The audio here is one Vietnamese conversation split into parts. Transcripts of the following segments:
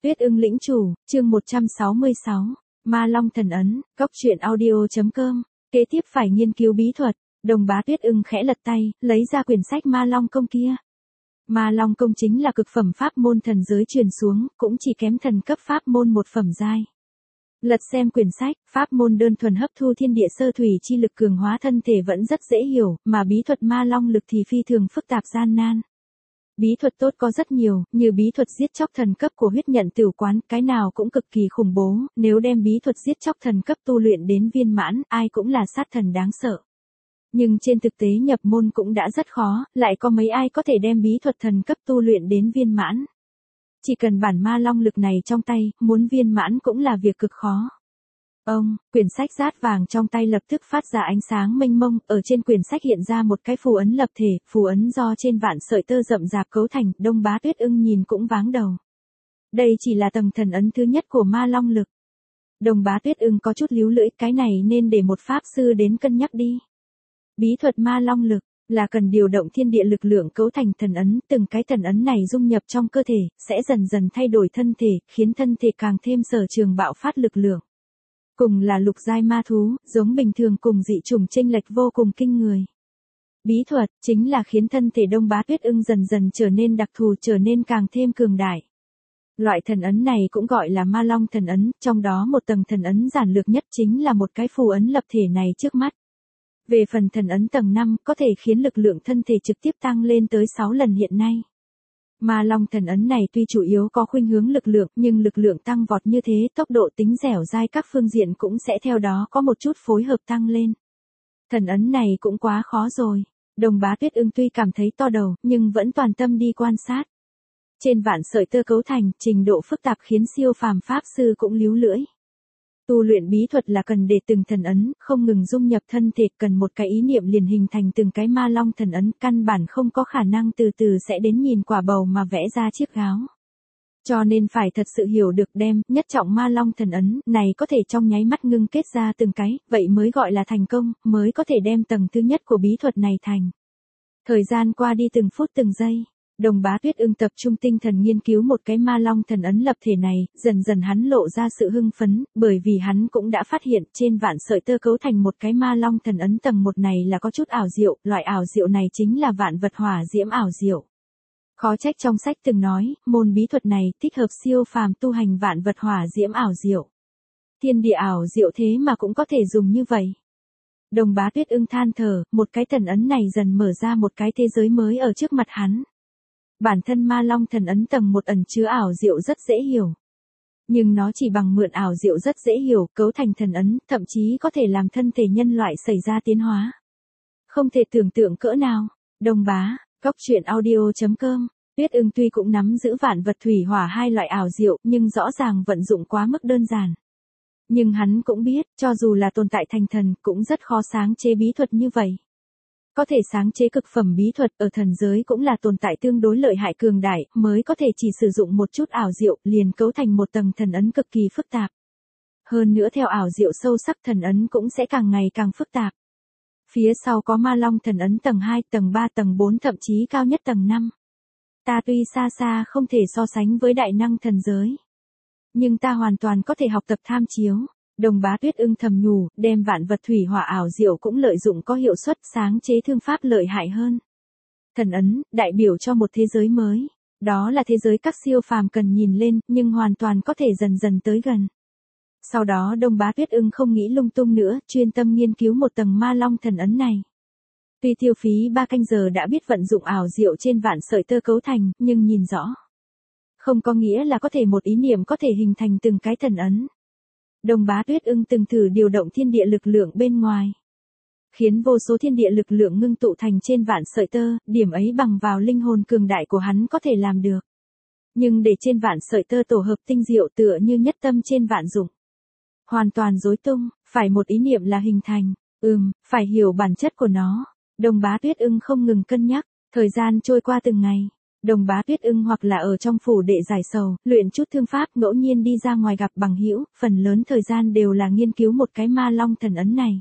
Tuyết ưng lĩnh chủ, chương 166, Ma Long thần ấn, góc truyện audio.com, kế tiếp phải nghiên cứu bí thuật, Đồng Bá Tuyết ưng khẽ lật tay, lấy ra quyển sách Ma Long công kia. Ma Long công chính là cực phẩm pháp môn thần giới truyền xuống, cũng chỉ kém thần cấp pháp môn một phẩm giai. Lật xem quyển sách, pháp môn đơn thuần hấp thu thiên địa sơ thủy chi lực cường hóa thân thể vẫn rất dễ hiểu, mà bí thuật Ma Long lực thì phi thường phức tạp gian nan. Bí thuật tốt có rất nhiều, như bí thuật giết chóc thần cấp của huyết nhận tửu quán, cái nào cũng cực kỳ khủng bố, nếu đem bí thuật giết chóc thần cấp tu luyện đến viên mãn, ai cũng là sát thần đáng sợ. Nhưng trên thực tế nhập môn cũng đã rất khó, lại có mấy ai có thể đem bí thuật thần cấp tu luyện đến viên mãn. Chỉ cần bản Ma Long lực này trong tay, muốn viên mãn cũng là việc cực khó. Quyển sách rát vàng trong tay lập tức phát ra ánh sáng mênh mông, ở trên quyển sách hiện ra một cái phù ấn lập thể, phù ấn do trên vạn sợi tơ rậm rạp cấu thành, Đông Bá Tuyết ưng nhìn cũng váng đầu. Đây chỉ là tầng thần ấn thứ nhất của Ma Long lực. Đồng Bá Tuyết ưng có chút líu lưỡi, cái này nên để một pháp sư đến cân nhắc đi. Bí thuật Ma Long lực là cần điều động thiên địa lực lượng cấu thành thần ấn, từng cái thần ấn này dung nhập trong cơ thể, sẽ dần dần thay đổi thân thể, khiến thân thể càng thêm sở trường bạo phát lực lượng. Cùng là lục giai ma thú, giống bình thường cùng dị chủng chênh lệch vô cùng kinh người. Bí thuật chính là khiến thân thể Đông Bá Tuyết ưng dần dần trở nên đặc thù, trở nên càng thêm cường đại. Loại thần ấn này cũng gọi là Ma Long thần ấn, trong đó một tầng thần ấn giản lược nhất chính là một cái phù ấn lập thể này trước mắt. Về phần thần ấn tầng 5, có thể khiến lực lượng thân thể trực tiếp tăng lên tới 6 lần hiện nay. Ma Long thần ấn này tuy chủ yếu có khuynh hướng lực lượng, nhưng lực lượng tăng vọt như thế, tốc độ tính dẻo dai các phương diện cũng sẽ theo đó có một chút phối hợp tăng lên. Thần ấn này cũng quá khó rồi. Đồng Bá Tuyết ưng tuy cảm thấy to đầu, nhưng vẫn toàn tâm đi quan sát. Trên vạn sợi tơ cấu thành, trình độ phức tạp khiến siêu phàm pháp sư cũng líu lưỡi. Tu luyện bí thuật là cần để từng thần ấn, không ngừng dung nhập thân thể, cần một cái ý niệm liền hình thành từng cái Ma Long thần ấn, căn bản không có khả năng từ từ sẽ đến nhìn quả bầu mà vẽ ra chiếc gáo. Cho nên phải thật sự hiểu được đem, nhất trọng Ma Long thần ấn, này có thể trong nháy mắt ngưng kết ra từng cái, vậy mới gọi là thành công, mới có thể đem tầng thứ nhất của bí thuật này thành. Thời gian qua đi từng phút từng giây. Đồng Bá Tuyết ưng tập trung tinh thần nghiên cứu một cái Ma Long thần ấn lập thể này, dần dần hắn lộ ra sự hưng phấn, bởi vì hắn cũng đã phát hiện trên vạn sợi tơ cấu thành một cái Ma Long thần ấn tầng 1 này là có chút ảo diệu, loại ảo diệu này chính là vạn vật hỏa diễm ảo diệu. Khó trách trong sách từng nói, môn bí thuật này thích hợp siêu phàm tu hành vạn vật hỏa diễm ảo diệu. Thiên địa ảo diệu thế mà cũng có thể dùng như vậy. Đồng Bá Tuyết ưng than thở, một cái thần ấn này dần mở ra một cái thế giới mới ở trước mặt hắn. Bản thân Ma Long thần ấn tầng 1 ẩn chứa ảo diệu rất dễ hiểu. Nhưng nó chỉ bằng mượn ảo diệu rất dễ hiểu, cấu thành thần ấn, thậm chí có thể làm thân thể nhân loại xảy ra tiến hóa. Không thể tưởng tượng cỡ nào. Đồng Bá, góc truyện audio.com, Tuyết ưng tuy cũng nắm giữ vạn vật thủy hỏa hai loại ảo diệu, nhưng rõ ràng vận dụng quá mức đơn giản. Nhưng hắn cũng biết, cho dù là tồn tại thành thần, cũng rất khó sáng chế bí thuật như vậy. Có thể sáng chế cực phẩm bí thuật ở thần giới cũng là tồn tại tương đối lợi hại cường đại, mới có thể chỉ sử dụng một chút ảo diệu, liền cấu thành một tầng thần ấn cực kỳ phức tạp. Hơn nữa theo ảo diệu sâu sắc thần ấn cũng sẽ càng ngày càng phức tạp. Phía sau có Ma Long thần ấn tầng 2, tầng 3, tầng 4 thậm chí cao nhất tầng 5. Ta tuy xa xa không thể so sánh với đại năng thần giới. Nhưng ta hoàn toàn có thể học tập tham chiếu. Đồng Bá Tuyết ưng thầm nhủ, đem vạn vật thủy hỏa ảo diệu cũng lợi dụng có hiệu suất, sáng chế thương pháp lợi hại hơn. Thần ấn, đại biểu cho một thế giới mới. Đó là thế giới các siêu phàm cần nhìn lên, nhưng hoàn toàn có thể dần dần tới gần. Sau đó Đông Bá Tuyết ưng không nghĩ lung tung nữa, chuyên tâm nghiên cứu một tầng Ma Long thần ấn này. Tuy tiêu phí 3 canh giờ đã biết vận dụng ảo diệu trên vạn sợi tơ cấu thành, nhưng nhìn rõ. Không có nghĩa là có thể một ý niệm có thể hình thành từng cái thần ấn. Đồng Bá Tuyết ưng từng thử điều động thiên địa lực lượng bên ngoài. Khiến vô số thiên địa lực lượng ngưng tụ thành trên vạn sợi tơ, điểm ấy bằng vào linh hồn cường đại của hắn có thể làm được. Nhưng để trên vạn sợi tơ tổ hợp tinh diệu tựa như nhất tâm trên vạn dụng. Hoàn toàn rối tung, phải một ý niệm là hình thành, phải hiểu bản chất của nó. Đồng Bá Tuyết ưng không ngừng cân nhắc, thời gian trôi qua từng ngày. Đồng Bá Tuyết ưng hoặc là ở trong phủ đệ giải sầu, luyện chút thương pháp, ngẫu nhiên đi ra ngoài gặp bằng hữu, phần lớn thời gian đều là nghiên cứu một cái Ma Long thần ấn này.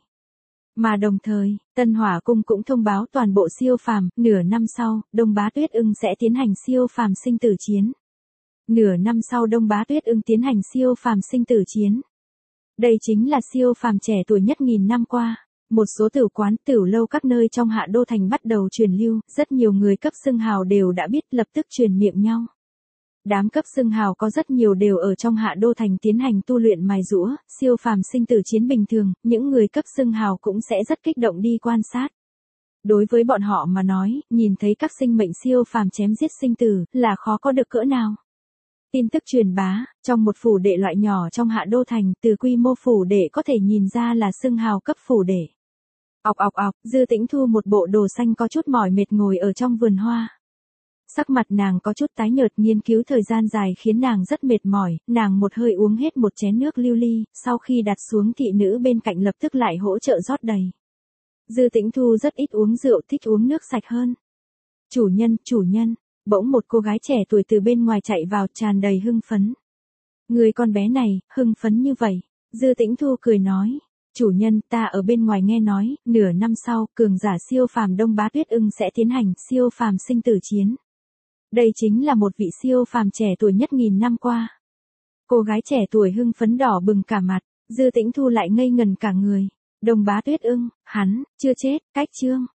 Mà đồng thời, Tân Hỏa Cung cũng thông báo toàn bộ siêu phàm, nửa năm sau, Đồng Bá Tuyết ưng sẽ tiến hành siêu phàm sinh tử chiến. Nửa năm sau Đông Bá Tuyết Ưng tiến hành siêu phàm sinh tử chiến. Đây chính là siêu phàm trẻ tuổi nhất nghìn năm qua. Một số tử quán, tiểu lâu các nơi trong Hạ Đô Thành bắt đầu truyền lưu, rất nhiều người cấp xưng hào đều đã biết, lập tức truyền miệng nhau. Đám cấp xưng hào có rất nhiều đều ở trong Hạ Đô Thành tiến hành tu luyện mài giũa, siêu phàm sinh tử chiến bình thường, những người cấp xưng hào cũng sẽ rất kích động đi quan sát. Đối với bọn họ mà nói, nhìn thấy các sinh mệnh siêu phàm chém giết sinh tử, là khó có được cỡ nào. Tin tức truyền bá, trong một phủ đệ loại nhỏ trong Hạ Đô Thành, từ quy mô phủ đệ có thể nhìn ra là xưng hào cấp phủ đệ. Ọc ọc ọc, Dư Tĩnh Thu một bộ đồ xanh có chút mỏi mệt ngồi ở trong vườn hoa. Sắc mặt nàng có chút tái nhợt, nghiên cứu thời gian dài khiến nàng rất mệt mỏi, nàng một hơi uống hết một chén nước lưu ly, sau khi đặt xuống thị nữ bên cạnh lập tức lại hỗ trợ rót đầy. Dư Tĩnh Thu rất ít uống rượu, thích uống nước sạch hơn. Chủ nhân, bỗng một cô gái trẻ tuổi từ bên ngoài chạy vào tràn đầy hưng phấn. Người con bé này, hưng phấn như vậy. Dư Tĩnh Thu cười nói. Chủ nhân, ta ở bên ngoài nghe nói, nửa năm sau, cường giả siêu phàm Đông Bá Tuyết Ưng sẽ tiến hành siêu phàm sinh tử chiến. Đây chính là một vị siêu phàm trẻ tuổi nhất nghìn năm qua. Cô gái trẻ tuổi hưng phấn đỏ bừng cả mặt, Dư Tĩnh Thu lại ngây ngần cả người. Đông Bá Tuyết Ưng, hắn, chưa chết, cách chương.